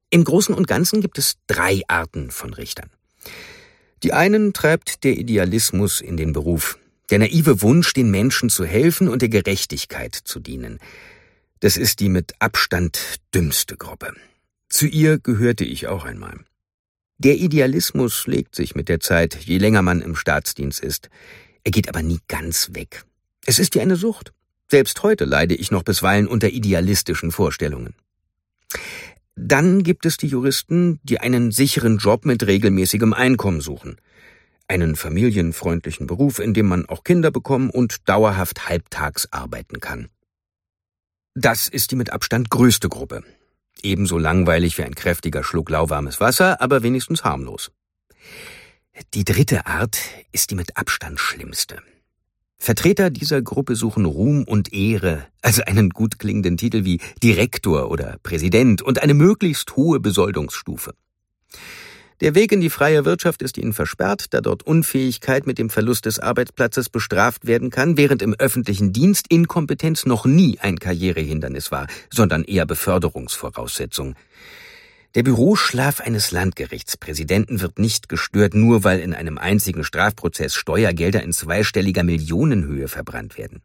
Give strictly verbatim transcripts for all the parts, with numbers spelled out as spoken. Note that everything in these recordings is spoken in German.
Im Großen und Ganzen gibt es drei Arten von Richtern. Die einen treibt der Idealismus in den Beruf, der naive Wunsch, den Menschen zu helfen und der Gerechtigkeit zu dienen. Das ist die mit Abstand dümmste Gruppe. Zu ihr gehörte ich auch einmal. Der Idealismus legt sich mit der Zeit, je länger man im Staatsdienst ist. Er geht aber nie ganz weg. Es ist wie eine Sucht. Selbst heute leide ich noch bisweilen unter idealistischen Vorstellungen. Dann gibt es die Juristen, die einen sicheren Job mit regelmäßigem Einkommen suchen. Einen familienfreundlichen Beruf, in dem man auch Kinder bekommen und dauerhaft halbtags arbeiten kann. Das ist die mit Abstand größte Gruppe. Ebenso langweilig wie ein kräftiger Schluck lauwarmes Wasser, aber wenigstens harmlos. Die dritte Art ist die mit Abstand schlimmste. Vertreter dieser Gruppe suchen Ruhm und Ehre, also einen gut klingenden Titel wie Direktor oder Präsident und eine möglichst hohe Besoldungsstufe. Der Weg in die freie Wirtschaft ist ihnen versperrt, da dort Unfähigkeit mit dem Verlust des Arbeitsplatzes bestraft werden kann, während im öffentlichen Dienst Inkompetenz noch nie ein Karrierehindernis war, sondern eher Beförderungsvoraussetzung. Der Büroschlaf eines Landgerichtspräsidenten wird nicht gestört, nur weil in einem einzigen Strafprozess Steuergelder in zweistelliger Millionenhöhe verbrannt werden.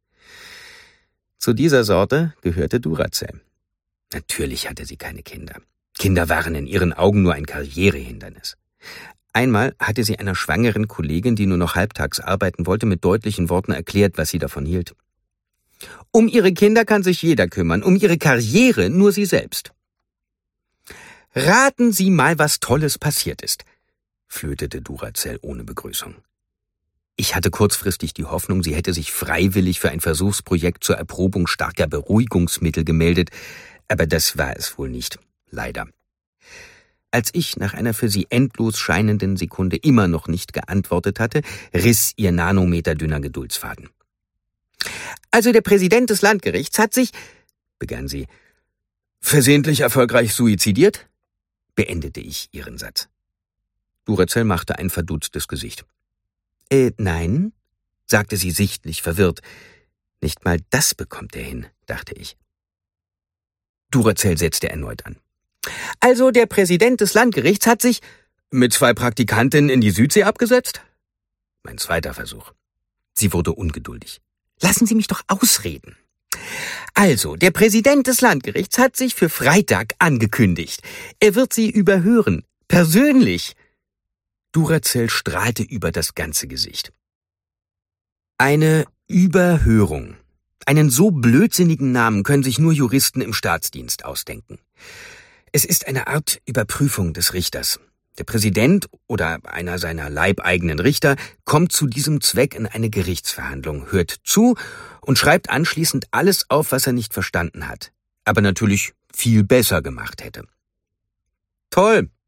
Zu dieser Sorte gehörte Duracell. Natürlich hatte sie keine Kinder. Kinder waren in ihren Augen nur ein Karrierehindernis. Einmal hatte sie einer schwangeren Kollegin, die nur noch halbtags arbeiten wollte, mit deutlichen Worten erklärt, was sie davon hielt. Um ihre Kinder kann sich jeder kümmern, um ihre Karriere nur sie selbst. »Raten Sie mal, was Tolles passiert ist«, flötete Duracell ohne Begrüßung. Ich hatte kurzfristig die Hoffnung, sie hätte sich freiwillig für ein Versuchsprojekt zur Erprobung starker Beruhigungsmittel gemeldet, aber das war es wohl nicht, leider. Als ich nach einer für sie endlos scheinenden Sekunde immer noch nicht geantwortet hatte, riss ihr nanometerdünner Geduldsfaden. »Also der Präsident des Landgerichts hat sich«, begann sie, »versehentlich erfolgreich suizidiert?« beendete ich ihren Satz. Duracell machte ein verdutztes Gesicht. »Äh, nein«, sagte sie sichtlich verwirrt. »Nicht mal das bekommt er hin«, dachte ich. Duracell setzte erneut an. »Also der Präsident des Landgerichts hat sich mit zwei Praktikantinnen in die Südsee abgesetzt?« Mein zweiter Versuch. Sie wurde ungeduldig. »Lassen Sie mich doch ausreden.« Also, der Präsident des Landgerichts hat sich für Freitag angekündigt. Er wird Sie überhören. Persönlich. Duracell strahlte über das ganze Gesicht. Eine Überhörung. Einen so blödsinnigen Namen können sich nur Juristen im Staatsdienst ausdenken. Es ist eine Art Überprüfung des Richters. Der Präsident oder einer seiner leibeigenen Richter kommt zu diesem Zweck in eine Gerichtsverhandlung, hört zu und schreibt anschließend alles auf, was er nicht verstanden hat, aber natürlich viel besser gemacht hätte. Toll,